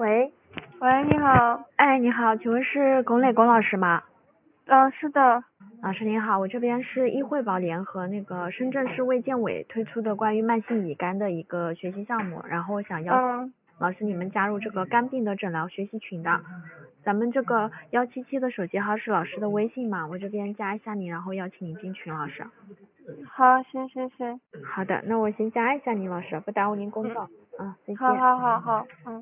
喂， 喂，你好。 哎，你好，请问是龚磊龚老师吗？ 是的。 老师您好，我这边是医惠宝联合那个深圳市卫健委推出的关于慢性乙肝的一个学习项目，然后我想邀老师你们加入这个肝病的诊疗学习群的。咱们这个177的手机号是老师的微信嘛，我这边加一下你，然后邀请你进群，老师。 好，行。 好的，那我先加一下你，老师，不耽误您工作。再见。 好。